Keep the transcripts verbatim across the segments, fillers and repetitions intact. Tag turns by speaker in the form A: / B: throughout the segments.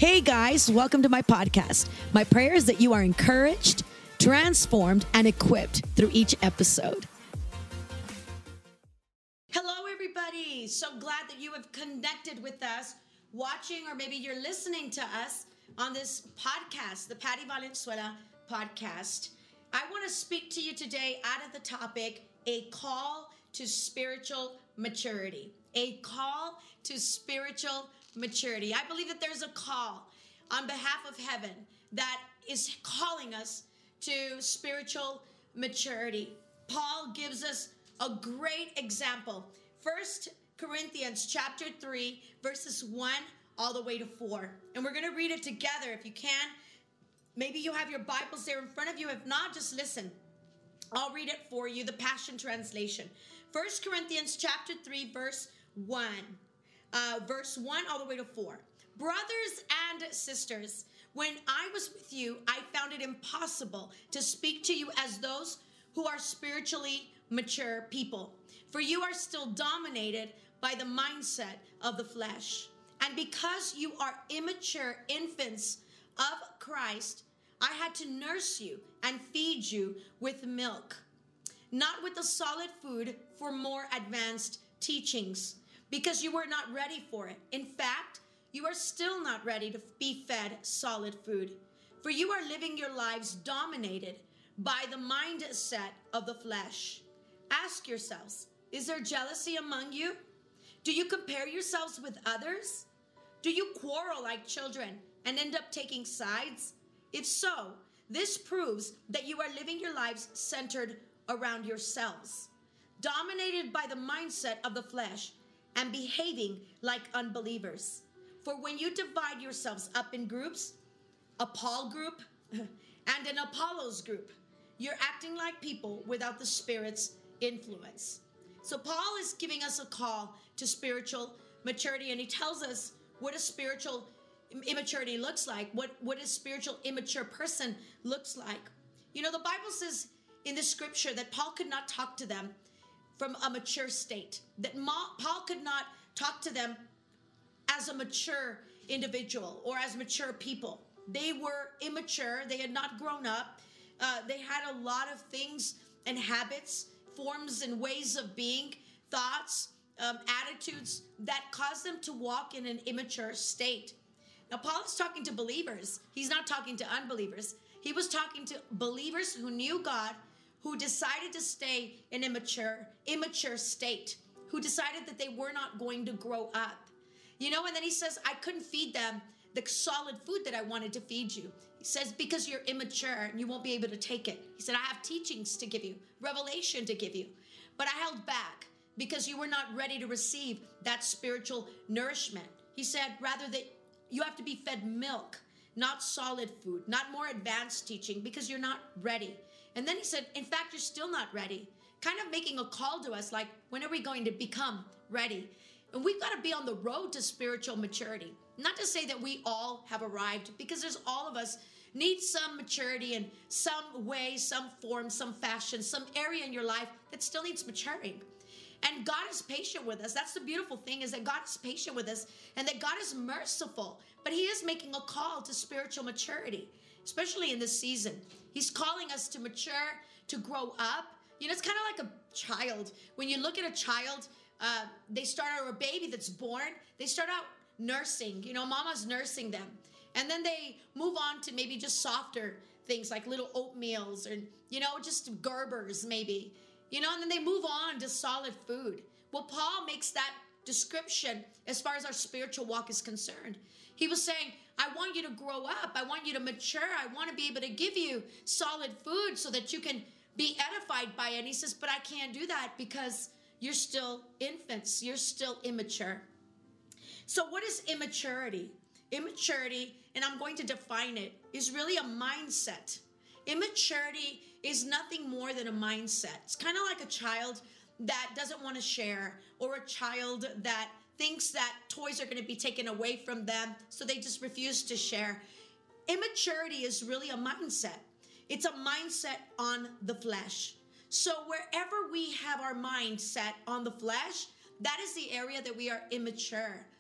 A: Hey guys, welcome to my podcast. My prayer is that you are encouraged, transformed, and equipped through each episode. Hello everybody. So glad that you have connected with us, watching, or maybe you're listening to us on this podcast, the Patty Valenzuela podcast. I want to speak to you today out of the topic, a call to spiritual maturity. A call to spiritual maturity. I believe that there's a call on behalf of heaven that is calling us to spiritual maturity. Paul gives us a great example. First Corinthians chapter three, verses one all the way to four. And we're going to read it together if you can. Maybe you have your Bibles there in front of you. If not, just listen. I'll read it for you, the Passion Translation. First Corinthians chapter three, verse one. Uh, verse one all the way to four. Brothers and sisters, when I was with you, I found it impossible to speak to you as those who are spiritually mature people. For you are still dominated by the mindset of the flesh. And because you are immature infants of Christ, I had to nurse you and feed you with milk, not with the solid food for more advanced teachings, because you were not ready for it. In fact, you are still not ready to be fed solid food, for you are living your lives dominated by the mindset of the flesh. Ask yourselves, is there jealousy among you? Do you compare yourselves with others? Do you quarrel like children and end up taking sides? If so, this proves that you are living your lives centered around yourselves, dominated by the mindset of the flesh, and behaving like unbelievers. For when you divide yourselves up in groups, a Paul group and an Apollos group, you're acting like people without the Spirit's influence. So Paul is giving us a call to spiritual maturity, and he tells us what a spiritual immaturity looks like, what, what a spiritual immature person looks like. You know, the Bible says in the scripture that Paul could not talk to them from a mature state, that Ma- Paul could not talk to them as a mature individual or as mature people. They were immature. They had not grown up. Uh, they had a lot of things and habits, forms and ways of being, thoughts, um, attitudes that caused them to walk in an immature state. Now, Paul is talking to believers. He's not talking to unbelievers. He was talking to believers who knew God, who decided to stay in immature, immature state, who decided that they were not going to grow up. You know, and then he says, I couldn't feed them the solid food that I wanted to feed you. He says, because you're immature and you won't be able to take it. He said, I have teachings to give you, revelation to give you, but I held back because you were not ready to receive that spiritual nourishment. He said, rather that you have to be fed milk, not solid food, not more advanced teaching, because you're not ready. And then he said, in fact, you're still not ready. Kind of making a call to us like, when are we going to become ready? And we've got to be on the road to spiritual maturity. Not to say that we all have arrived, because there's all of us need some maturity in some way, some form, some fashion, some area in your life that still needs maturing. And God is patient with us. That's the beautiful thing, is that God is patient with us and that God is merciful. But he is making a call to spiritual maturity, especially in this season. He's calling us to mature, to grow up. You know, it's kind of like a child. When you look at a child, uh, they start out, or a baby that's born, they start out nursing. You know, mama's nursing them. And then they move on to maybe just softer things like little oatmeals or, you know, just Gerbers maybe. You know, and then they move on to solid food. Well, Paul makes that description as far as our spiritual walk is concerned. He was saying, I want you to grow up. I want you to mature. I want to be able to give you solid food so that you can be edified by it. And he says, but I can't do that because you're still infants. You're still immature. So what is immaturity? Immaturity, and I'm going to define it, is really a mindset. Immaturity is nothing more than a mindset. It's kind of like a child that doesn't want to share, or a child that thinks that toys are going to be taken away from them, so they just refuse to share. Immaturity is really a mindset. It's a mindset on the flesh. So wherever we have our mind set on the flesh, that is the area that we are immature.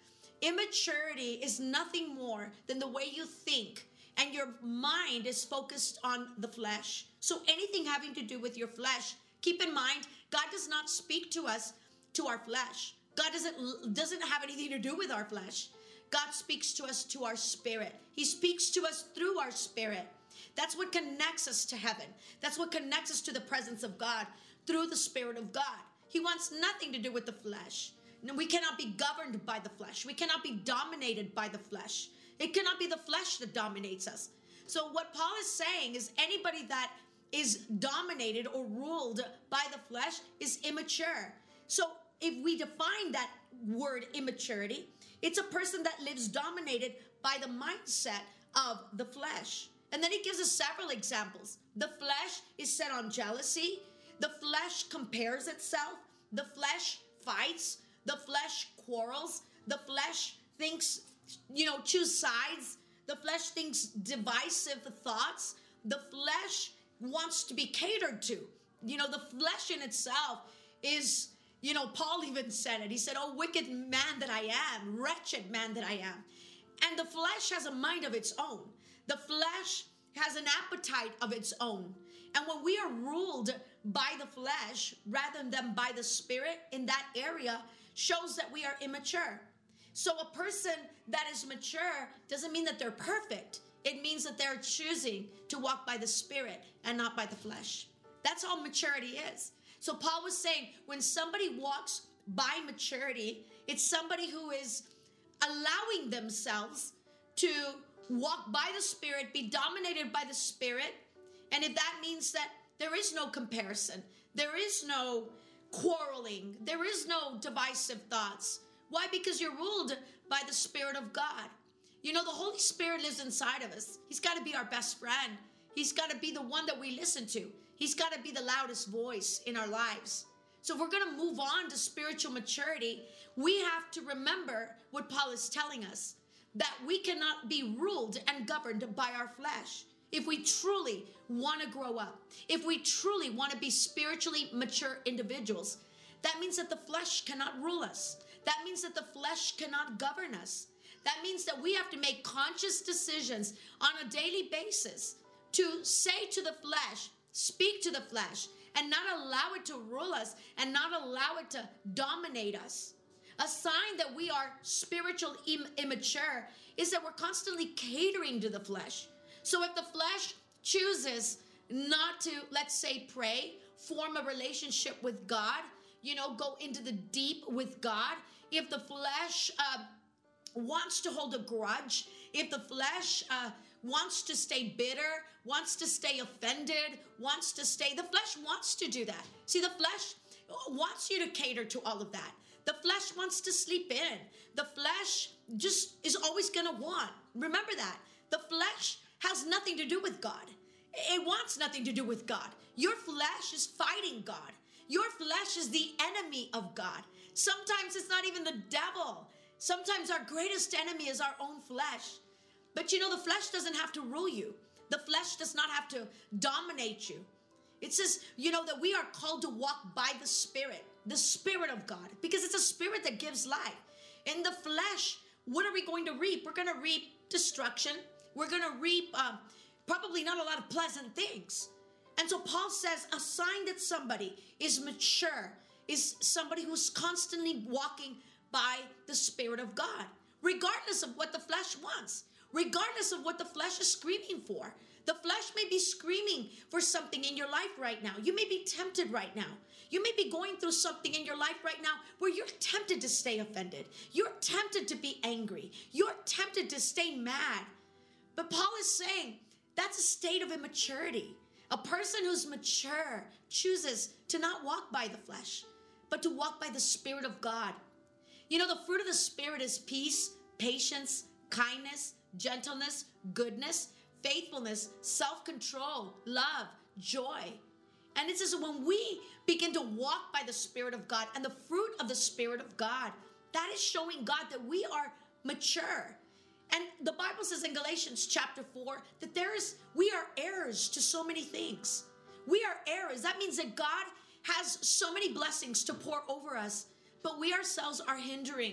A: immaturity is nothing more than the way you think, and your mind is focused on the flesh. So anything having to do with your flesh, keep in mind, God does not speak to us to our flesh. God doesn't, doesn't have anything to do with our flesh. God speaks to us to our spirit. He speaks to us through our spirit. That's what connects us to heaven. That's what connects us to the presence of God, through the Spirit of God. He wants nothing to do with the flesh. No, we cannot be governed by the flesh. We cannot be dominated by the flesh. It cannot be the flesh that dominates us. So what Paul is saying is anybody that is dominated or ruled by the flesh is immature. So if we define that word immaturity, it's a person that lives dominated by the mindset of the flesh. And then he gives us several examples. The flesh is set on jealousy. The flesh compares itself. The flesh fights. The flesh quarrels. The flesh thinks, you know, choose sides. The flesh thinks divisive thoughts. The flesh wants to be catered to. You know, the flesh in itself is, you know, Paul even said it. He said, "Oh, wicked man that I am, wretched man that I am." And the flesh has a mind of its own. The flesh has an appetite of its own. And when we are ruled by the flesh rather than by the Spirit in that area, shows that we are immature. So a person that is mature doesn't mean that they're perfect. It means that they're choosing to walk by the Spirit and not by the flesh. That's all maturity is. So Paul was saying, when somebody walks by maturity, it's somebody who is allowing themselves to walk by the Spirit, be dominated by the Spirit. And if that means that there is no comparison, there is no quarreling, there is no divisive thoughts. Why? Because you're ruled by the Spirit of God. You know, the Holy Spirit lives inside of us. He's got to be our best friend. He's got to be the one that we listen to. He's got to be the loudest voice in our lives. So if we're going to move on to spiritual maturity, we have to remember what Paul is telling us, that we cannot be ruled and governed by our flesh. If we truly want to grow up, if we truly want to be spiritually mature individuals, that means that the flesh cannot rule us. That means that the flesh cannot govern us. That means that we have to make conscious decisions on a daily basis to say to the flesh, speak to the flesh, and not allow it to rule us and not allow it to dominate us. A sign that we are spiritual Im- immature is that we're constantly catering to the flesh. So if the flesh chooses not to, let's say, pray, form a relationship with God, you know, go into the deep with God, if the flesh uh, wants to hold a grudge, if the flesh uh, wants to stay bitter, wants to stay offended, wants to stay, the flesh wants to do that. See, the flesh wants you to cater to all of that. The flesh wants to sleep in. The flesh just is always going to want. Remember that. The flesh has nothing to do with God. It wants nothing to do with God. Your flesh is fighting God. Your flesh is the enemy of God. Sometimes it's not even the devil. Sometimes our greatest enemy is our own flesh. But you know, the flesh doesn't have to rule you. The flesh does not have to dominate you. It says, you know, that we are called to walk by the Spirit, the Spirit of God, because it's a spirit that gives life. In the flesh, what are we going to reap? We're going to reap destruction. We're going to reap uh, probably not a lot of pleasant things. And so Paul says a sign that somebody is mature is somebody who's constantly walking by the Spirit of God, regardless of what the flesh wants, regardless of what the flesh is screaming for. The flesh may be screaming for something in your life right now. You may be tempted right now. You may be going through something in your life right now where you're tempted to stay offended. You're tempted to be angry. You're tempted to stay mad. But Paul is saying that's a state of immaturity. A person who's mature chooses to not walk by the flesh, but to walk by the Spirit of God. You know, the fruit of the Spirit is peace, patience, kindness, gentleness, goodness, faithfulness, self-control, love, joy. And it says when we begin to walk by the Spirit of God and the fruit of the Spirit of God, that is showing God that we are mature. And the Bible says in Galatians chapter four that there is, we are heirs to so many things. We are heirs. That means that God has so many blessings to pour over us, but we ourselves are hindering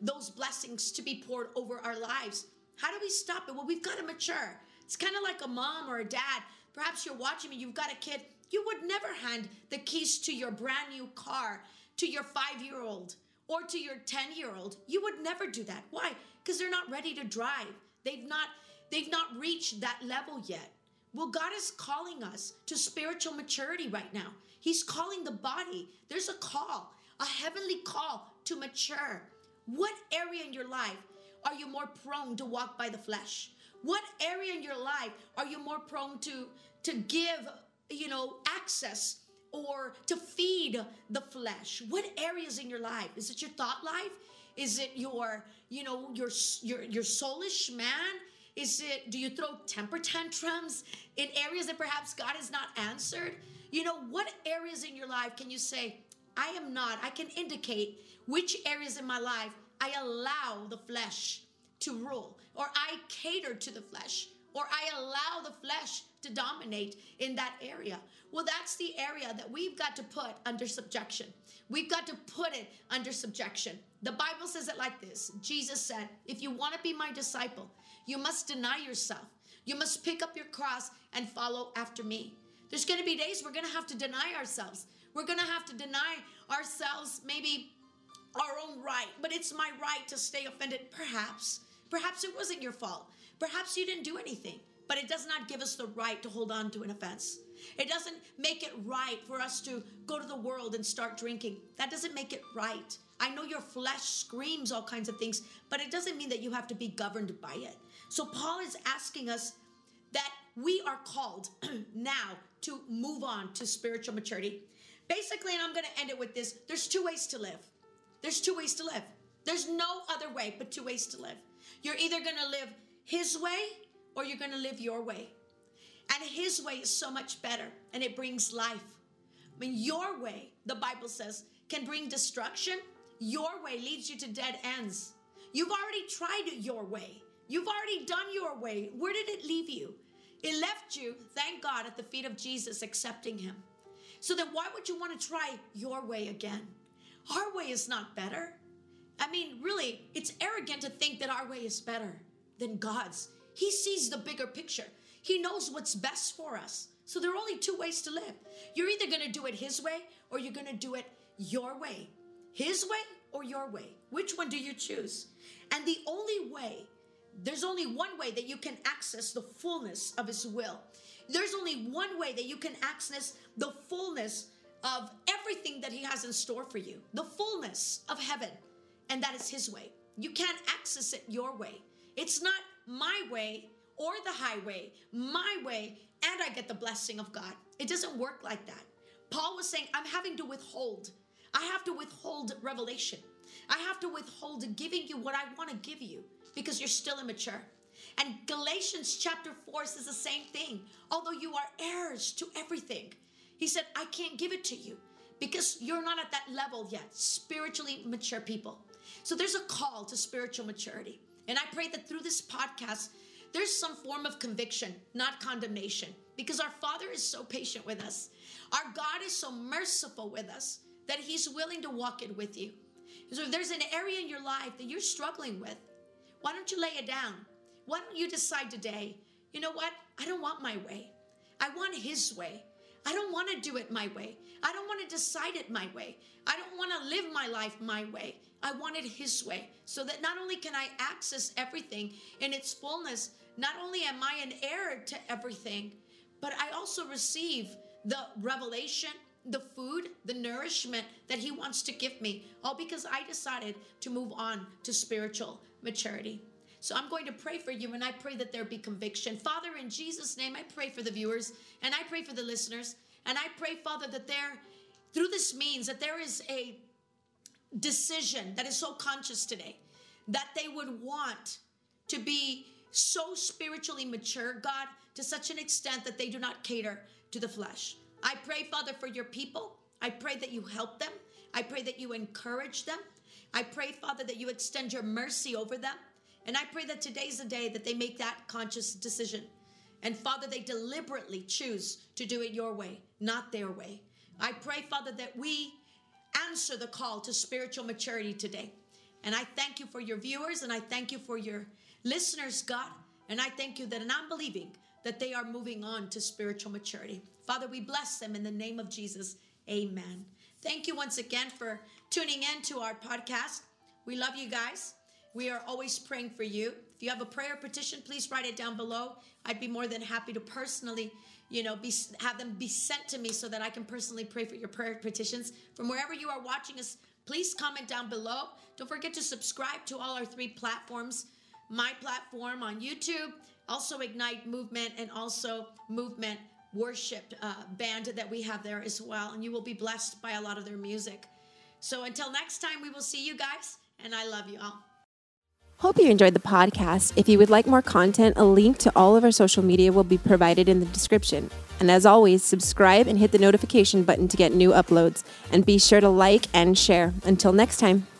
A: those blessings to be poured over our lives. How do we stop it? Well, we've got to mature. It's kind of like a mom or a dad. Perhaps you're watching me, you've got a kid. You would never hand the keys to your brand new car to your five-year-old or to your ten-year-old. You would never do that. Why? Because they're not ready to drive. They've not, they've not reached that level yet. Well, God is calling us to spiritual maturity right now. He's calling the body. There's a call, a heavenly call to mature. What area in your life are you more prone to walk by the flesh? What area in your life are you more prone to, to give, you know, access or to feed the flesh? What areas in your life? Is it your thought life? Is it your, you know, your, your, your soulish man? Is it, do you throw temper tantrums in areas that perhaps God has not answered? You know, what areas in your life can you say, I am not, I can indicate which areas in my life I allow the flesh to rule, or I cater to the flesh, or I allow the flesh to dominate in that area. Well, that's the area that we've got to put under subjection. We've got to put it under subjection. The Bible says it like this. Jesus said, if you want to be my disciple, you must deny yourself. You must pick up your cross and follow after me. There's going to be days we're going to have to deny ourselves. We're going to have to deny ourselves maybe our own right, but it's my right to stay offended. Perhaps, perhaps it wasn't your fault. Perhaps you didn't do anything, but it does not give us the right to hold on to an offense. It doesn't make it right for us to go to the world and start drinking. That doesn't make it right. I know your flesh screams all kinds of things, but it doesn't mean that you have to be governed by it. So Paul is asking us that we are called now to move on to spiritual maturity. Basically, and I'm going to end it with this, there's two ways to live. There's two ways to live. There's no other way but two ways to live. You're either going to live his way or you're going to live your way. And his way is so much better and it brings life. I mean, your way, the Bible says, can bring destruction. Your way leads you to dead ends. You've already tried it your way. You've already done your way. Where did it leave you? It left you, thank God, at the feet of Jesus, accepting him. So then why would you want to try your way again? Our way is not better. I mean, really, it's arrogant to think that our way is better than God's. He sees the bigger picture. He knows what's best for us. So there are only two ways to live. You're either going to do it his way or you're going to do it your way. His way or your way? Which one do you choose? And the only way, there's only one way that you can access the fullness of his will. There's only one way that you can access the fullness of everything that he has in store for you. The fullness of heaven. And that is his way. You can't access it your way. It's not my way or the highway, my way, and I get the blessing of God. It doesn't work like that. Paul was saying, I'm having to withhold. I have to withhold revelation. I have to withhold giving you what I want to give you because you're still immature. And Galatians chapter four says the same thing. Although you are heirs to everything, he said, I can't give it to you because you're not at that level yet, spiritually mature people. So there's a call to spiritual maturity. And I pray that through this podcast, there's some form of conviction, not condemnation, because our Father is so patient with us. Our God is so merciful with us that he's willing to walk it with you. So if there's an area in your life that you're struggling with, why don't you lay it down? Why don't you decide today, you know what? I don't want my way. I want his way. I don't want to do it my way. I don't want to decide it my way. I don't want to live my life my way. I want it his way, so that not only can I access everything in its fullness, not only am I an heir to everything, but I also receive the revelation, the food, the nourishment that he wants to give me, all because I decided to move on to spiritual maturity. So I'm going to pray for you, and I pray that there be conviction. Father, in Jesus' name, I pray for the viewers, and I pray for the listeners, and I pray, Father, that there, through this means, that there is a decision that is so conscious today, that they would want to be so spiritually mature, God, to such an extent that they do not cater to the flesh. I pray, Father, for your people. I pray that you help them. I pray that you encourage them. I pray, Father, that you extend your mercy over them. And I pray that today's the day that they make that conscious decision. And Father, they deliberately choose to do it your way, not their way. I pray, Father, that we answer the call to spiritual maturity today. And I thank you for your viewers, and I thank you for your listeners, God. And I thank you that, and I'm believing that they are moving on to spiritual maturity. Father, we bless them in the name of Jesus. Amen. Thank you once again for tuning in to our podcast. We love you guys. We are always praying for you. If you have a prayer petition, please write it down below. I'd be more than happy to personally, you know, be, have them be sent to me so that I can personally pray for your prayer petitions. From wherever you are watching us, please comment down below. Don't forget to subscribe to all our three platforms. My platform on YouTube, also Ignite Movement, and also Movement Worship uh, band that we have there as well. And you will be blessed by a lot of their music. So until next time, we will see you guys, and I love you all.
B: Hope you enjoyed the podcast. If you would like more content, a link to all of our social media will be provided in the description. And as always, subscribe and hit the notification button to get new uploads. And be sure to like and share. Until next time.